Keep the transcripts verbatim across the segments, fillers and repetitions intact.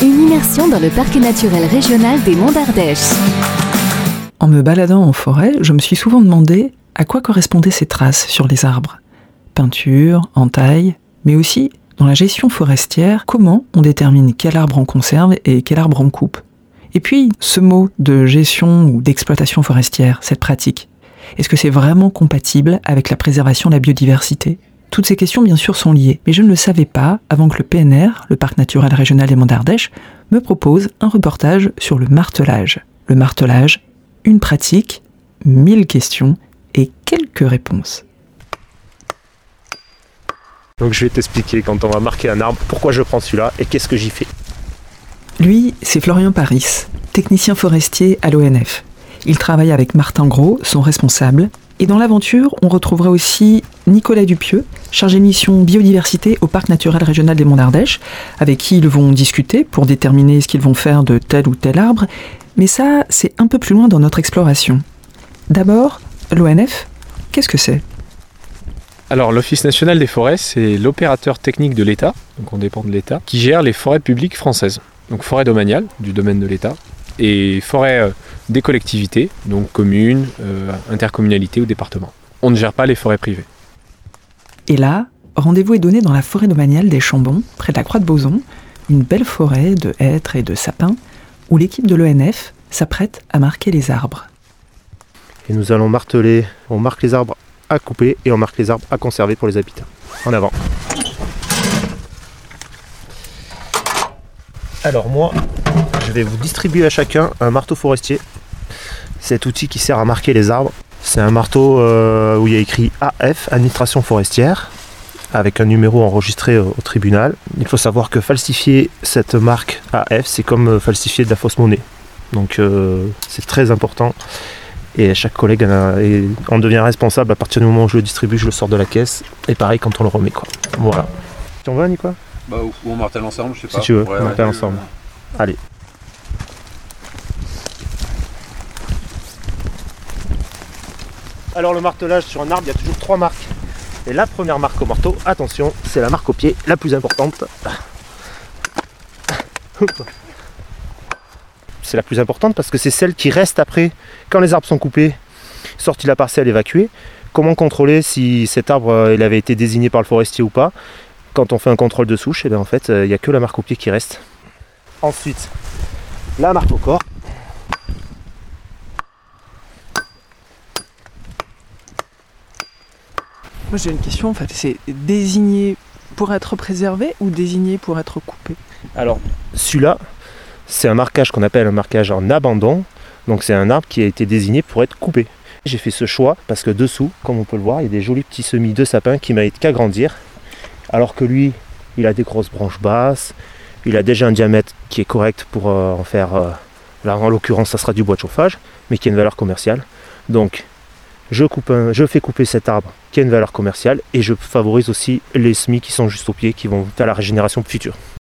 Une immersion dans le parc naturel régional des Monts d'Ardèche. En me baladant en forêt, je me suis souvent demandé à quoi correspondaient ces traces sur les arbres. Peinture, entaille, mais aussi, dans la gestion forestière, comment on détermine quel arbre on conserve et quel arbre on coupe. Et puis, ce mot de gestion ou d'exploitation forestière, cette pratique, est-ce que c'est vraiment compatible avec la préservation de la biodiversité ? Toutes ces questions, bien sûr, sont liées, mais je ne le savais pas avant que le P N R, le Parc naturel régional des Monts d'Ardèche, me propose un reportage sur le martelage. Le martelage, une pratique, mille questions et quelques réponses. Donc je vais t'expliquer quand on va marquer un arbre, pourquoi je prends celui-là et qu'est-ce que j'y fais. Lui, c'est Florian Paris, technicien forestier à l'O N F. Il travaille avec Martin Gros, son responsable. Et dans l'aventure, on retrouvera aussi Nicolas Dupieux, chargé de mission biodiversité au Parc naturel régional des Monts d'Ardèche, avec qui ils vont discuter pour déterminer ce qu'ils vont faire de tel ou tel arbre. Mais ça, c'est un peu plus loin dans notre exploration. D'abord, l'O N F, qu'est-ce que c'est ? Alors l'Office national des forêts, c'est l'opérateur technique de l'État, donc on dépend de l'État, qui gère les forêts publiques françaises. Donc forêt domaniale, du domaine de l'État, et forêt euh, des collectivités, donc communes, euh, intercommunalités ou départements. On ne gère pas les forêts privées. Et là, rendez-vous est donné dans la forêt domaniale des Chambons, près de la Croix de Bauzon, une belle forêt de hêtres et de sapins, où l'équipe de l'O N F s'apprête à marquer les arbres. Et nous allons marteler, on marque les arbres à couper et on marque les arbres à conserver pour les habitats. En avant. Alors moi, je vais vous distribuer à chacun un marteau forestier. Cet outil qui sert à marquer les arbres, c'est un marteau euh, où il y a écrit A F, administration forestière, avec un numéro enregistré au, au tribunal. Il faut savoir que falsifier cette marque A F, c'est comme falsifier de la fausse monnaie. Donc euh, c'est très important. Et chaque collègue en devient responsable à partir du moment où je le distribue, je le sors de la caisse. Et pareil quand on le remet, quoi. Voilà. Tu en veux, Nicolas ? Bah, ou on martèle ensemble, je sais pas. Si tu veux, ouais, on martèle ouais, ensemble. Ouais. Allez. Alors le martelage sur un arbre, il y a toujours trois marques. Et la première marque au marteau, attention, c'est la marque au pied, la plus importante. C'est la plus importante parce que c'est celle qui reste après, quand les arbres sont coupés, sortis de la parcelle, évacués. Comment contrôler si cet arbre il avait été désigné par le forestier ou pas ? Quand on fait un contrôle de souche, et bien en fait, il n'y a que la marque au pied qui reste. Ensuite, la marque au corps. Moi j'ai une question en fait, c'est désigné pour être préservé ou désigné pour être coupé ? Alors, celui-là, c'est un marquage qu'on appelle un marquage en abandon. Donc c'est un arbre qui a été désigné pour être coupé. J'ai fait ce choix parce que dessous, comme on peut le voir, il y a des jolis petits semis de sapin qui méritent qu'à grandir. Alors que lui, il a des grosses branches basses, il a déjà un diamètre qui est correct pour euh, en faire, euh, là en l'occurrence ça sera du bois de chauffage, mais qui a une valeur commerciale. Donc je, coupe un, je fais couper cet arbre qui a une valeur commerciale et je favorise aussi les semis qui sont juste au pied, qui vont faire la régénération future.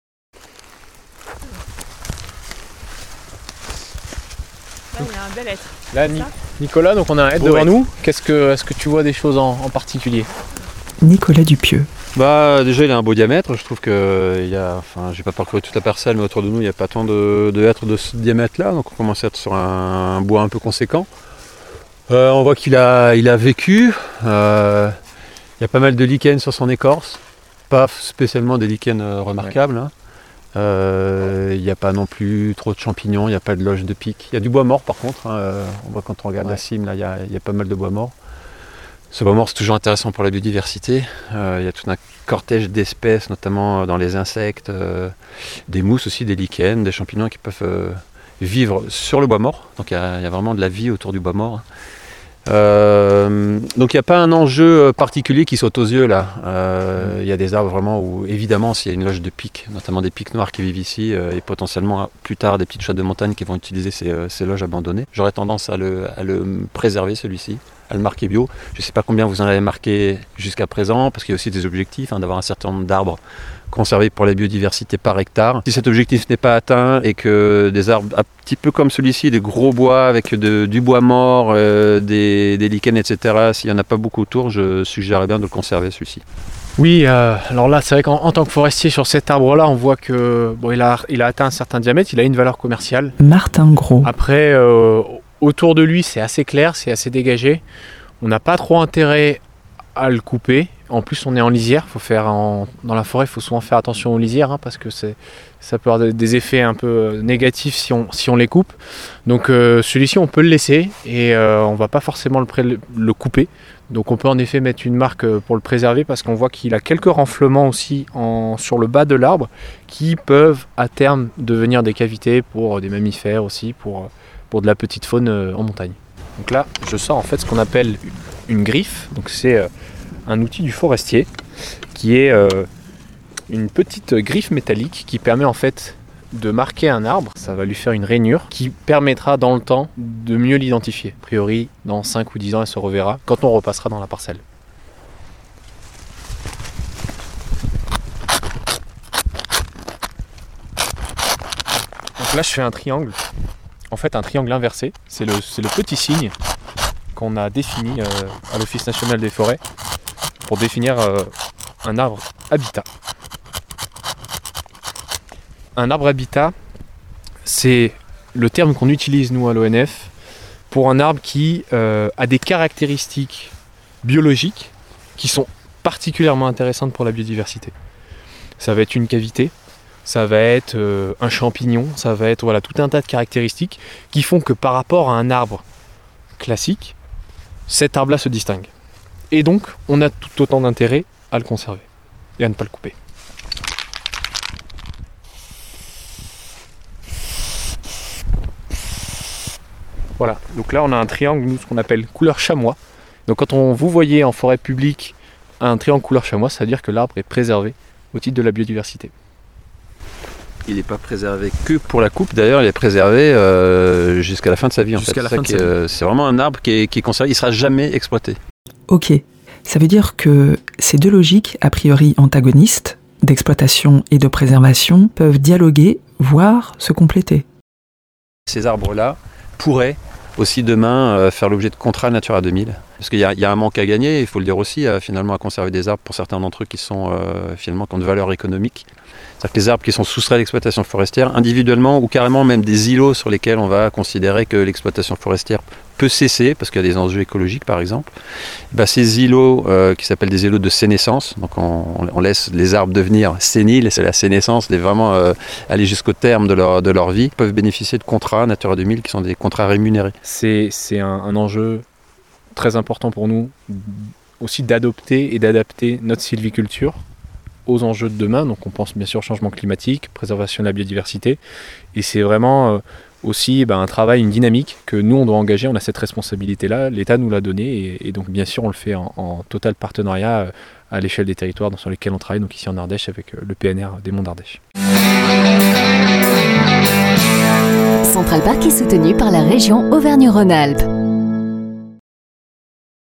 Là, il y a un bel être. Là, Ni- Nicolas, donc on a un hêtre Ouais. devant nous. Qu'est-ce que, est-ce que tu vois des choses en, en particulier ? Nicolas Dupieux. Bah déjà il a un beau diamètre, je trouve que il y a, enfin j'ai pas parcouru toute la parcelle mais autour de nous il n'y a pas tant de, de hêtres de ce diamètre là, donc on commence à être sur un, un bois un peu conséquent. Euh, on voit qu'il a, il a vécu, euh, il y a pas mal de lichens sur son écorce, pas spécialement des lichens euh, remarquables. Hein. Euh, il n'y a pas non plus trop de champignons, il n'y a pas de loges de pique. Il y a du bois mort par contre, hein, euh, on voit quand on regarde Ouais. la cime là il y a, il y a pas mal de bois mort. Ce bois mort, c'est toujours intéressant pour la biodiversité. Euh, il y a tout un cortège d'espèces, notamment dans les insectes, euh, des mousses aussi, des lichens, des champignons qui peuvent euh, vivre sur le bois mort. Donc il y, a, il y a vraiment de la vie autour du bois mort. Euh, donc il n'y a pas un enjeu particulier qui saute aux yeux là. Euh, il y a des arbres vraiment où, évidemment, s'il y a une loge de pics, notamment des pics noirs qui vivent ici, euh, et potentiellement plus tard des petites chouettes de montagne qui vont utiliser ces, euh, ces loges abandonnées, j'aurais tendance à le, à le préserver celui-ci, à le marquer bio. Je ne sais pas combien vous en avez marqué jusqu'à présent, parce qu'il y a aussi des objectifs hein, d'avoir un certain nombre d'arbres conservés pour la biodiversité par hectare. Si cet objectif n'est pas atteint et que des arbres un petit peu comme celui-ci, des gros bois avec de, du bois mort, euh, des, des lichens, et cetera, s'il n'y en a pas beaucoup autour, je suggérerais bien de le conserver celui-ci. Oui, euh, alors là, c'est vrai qu'en en tant que forestier, sur cet arbre-là, on voit que bon, il a, il a atteint un certain diamètre, il a une valeur commerciale. Martin Gros. Après, euh, autour de lui, c'est assez clair, c'est assez dégagé. On n'a pas trop intérêt à le couper. En plus, on est en lisière. Faut faire en... Dans la forêt, il faut souvent faire attention aux lisières hein, parce que c'est... ça peut avoir des effets un peu négatifs si on, si on les coupe. Donc euh, celui-ci, on peut le laisser et euh, on ne va pas forcément le, pré... le couper. Donc on peut en effet mettre une marque pour le préserver parce qu'on voit qu'il a quelques renflements aussi en... sur le bas de l'arbre qui peuvent à terme devenir des cavités pour des mammifères aussi, pour, pour de la petite faune en montagne. Donc là, je sors en fait ce qu'on appelle une griffe. Donc c'est euh, un outil du forestier qui est euh, une petite griffe métallique qui permet en fait de marquer un arbre. Ça va lui faire une rainure qui permettra dans le temps de mieux l'identifier. A priori, dans cinq ou dix ans, elle se reverra quand on repassera dans la parcelle. Donc là, je fais un triangle. En fait, un triangle inversé, c'est le, c'est le petit signe qu'on a défini euh, à l'Office national des forêts pour définir euh, un arbre habitat. Un arbre habitat, c'est le terme qu'on utilise nous à l'O N F pour un arbre qui euh, a des caractéristiques biologiques qui sont particulièrement intéressantes pour la biodiversité. Ça va être une cavité, ça va être euh, un champignon, ça va être voilà, tout un tas de caractéristiques qui font que par rapport à un arbre classique, cet arbre-là se distingue. Et donc, on a tout autant d'intérêt à le conserver et à ne pas le couper. Voilà, donc là on a un triangle, nous, ce qu'on appelle couleur chamois. Donc quand on, vous voyez en forêt publique un triangle couleur chamois, ça veut dire que l'arbre est préservé au titre de la biodiversité. Il n'est pas préservé que pour la coupe, d'ailleurs, il est préservé euh, jusqu'à la fin de sa vie. En Jusqu'à fait. la C'est fin ça de qui sa est, euh, c'est vraiment un arbre qui est, qui est conservé, il ne sera jamais exploité. Ok, ça veut dire que ces deux logiques, a priori antagonistes, d'exploitation et de préservation, peuvent dialoguer, voire se compléter. Ces arbres-là pourraient aussi demain euh, faire l'objet de contrats Natura deux mille. Parce qu'il y a, il y a un manque à gagner, il faut le dire aussi, euh, finalement à conserver des arbres pour certains d'entre eux qui sont euh, finalement qui ont de valeur économique. C'est-à-dire que les arbres qui sont soustraits à l'exploitation forestière, individuellement ou carrément même des îlots sur lesquels on va considérer que l'exploitation forestière peut cesser, parce qu'il y a des enjeux écologiques par exemple, bah, ces îlots euh, qui s'appellent des îlots de sénescence, donc on, on laisse les arbres devenir séniles, et c'est la sénescence, les vraiment euh, aller jusqu'au terme de leur, de leur vie, peuvent bénéficier de contrats Natura deux mille qui sont des contrats rémunérés. C'est, c'est un, un enjeu très important pour nous aussi d'adopter et d'adapter notre sylviculture aux enjeux de demain. Donc on pense bien sûr au changement climatique, préservation de la biodiversité, et c'est vraiment euh, aussi ben, un travail, une dynamique que nous on doit engager. On a cette responsabilité-là, l'État nous l'a donnée, et, et donc bien sûr on le fait en, en total partenariat euh, à l'échelle des territoires sur lesquels on travaille, donc ici en Ardèche avec euh, le P N R des Monts d'Ardèche. Central Park est soutenu par la région Auvergne-Rhône-Alpes.